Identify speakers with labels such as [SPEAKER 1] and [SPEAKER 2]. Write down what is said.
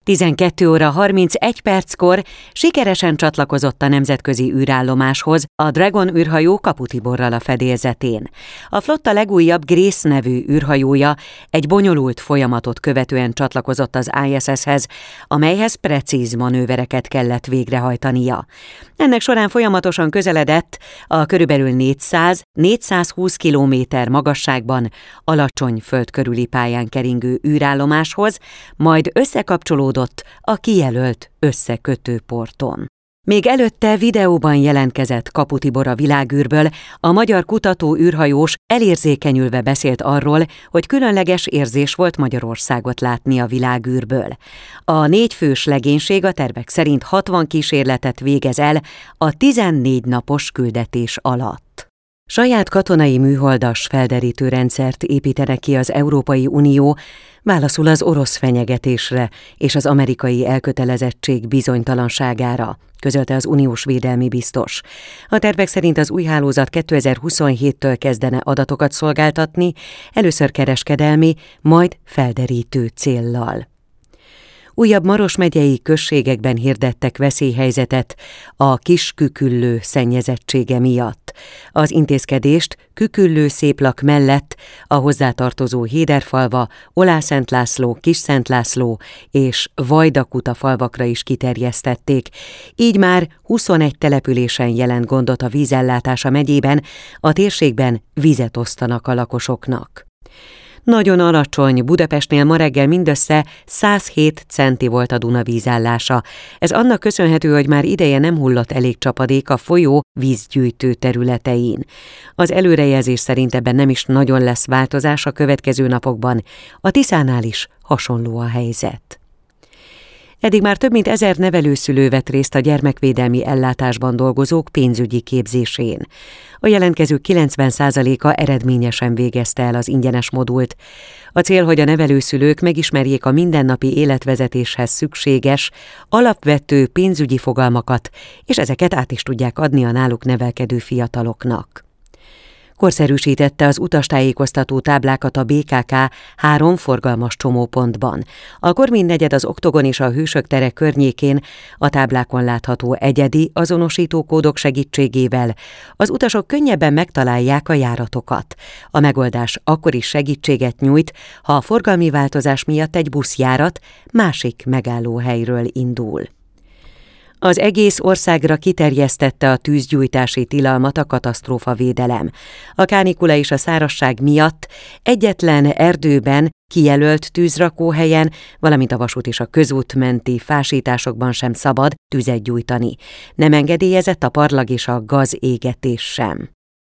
[SPEAKER 1] 12 óra 31 perckor sikeresen csatlakozott a nemzetközi űrállomáshoz a Dragon űrhajó Kapu Tiborral a fedélzetén. A flotta legújabb Grace nevű űrhajója egy bonyolult folyamatot követően csatlakozott az ISS-hez, amelyhez precíz manővereket kellett végrehajtania. Ennek során folyamatosan közeledett a körülbelül 400-420 kilométer magasságban alacsony föld körüli pályán keringő űrállomáshoz, majd összekapcsolódott a kijelölt összekötőporton. Még előtte videóban jelentkezett Kapu Tibor a világűrből, a magyar kutató űrhajós elérzékenyülve beszélt arról, hogy különleges érzés volt Magyarországot látni a világűrből. A 4 fős legénység a tervek szerint 60 kísérletet végez el a 14 napos küldetés alatt. Saját katonai műholdas felderítő rendszert építenek ki az Európai Unió, válaszul az orosz fenyegetésre és az amerikai elkötelezettség bizonytalanságára, közölte az uniós védelmi biztos. A tervek szerint az új hálózat 2027-től kezdene adatokat szolgáltatni, először kereskedelmi, majd felderítő céllal. Újabb Maros megyei községekben hirdettek veszélyhelyzetet a Kis-Küküllő szennyezettsége miatt. Az intézkedést Küküllő-Széplak mellett a hozzátartozó Héderfalva, Olászent-László, Kis-Szent-László és Vajdakuta falvakra is kiterjesztették. Így már 21 településen jelent gondot a vízellátás a megyében, a térségben vizet osztanak a lakosoknak. Nagyon alacsony, Budapestnél ma reggel mindössze 107 centi volt a Duna vízállása. Ez annak köszönhető, hogy már ideje nem hullott elég csapadék a folyó vízgyűjtő területein. Az előrejelzés szerint ebben nem is nagyon lesz változás a következő napokban. A Tiszánál is hasonló a helyzet. Eddig már több mint 1000 nevelőszülő vett részt a gyermekvédelmi ellátásban dolgozók pénzügyi képzésén. A jelentkezők 90%-a eredményesen végezte el az ingyenes modult. A cél, hogy a nevelőszülők megismerjék a mindennapi életvezetéshez szükséges, alapvető pénzügyi fogalmakat, és ezeket át is tudják adni a náluk nevelkedő fiataloknak. Korszerűsítette az utastájékoztató táblákat a BKK 3 forgalmas csomópontban. A Korvin negyed, az Oktogon és a Hősök tere környékén a táblákon látható egyedi azonosítókódok segítségével az utasok könnyebben megtalálják a járatokat. A megoldás akkor is segítséget nyújt, ha a forgalmi változás miatt egy buszjárat másik megállóhelyről indul. Az egész országra kiterjesztette a tűzgyújtási tilalmat a katasztrófavédelem. A kánikula és a szárazság miatt egyetlen erdőben, kijelölt tűzrakóhelyen, valamint a vasút és a közút menti fásításokban sem szabad tüzet gyújtani. Nem engedélyezett a parlag és a gazégetés sem.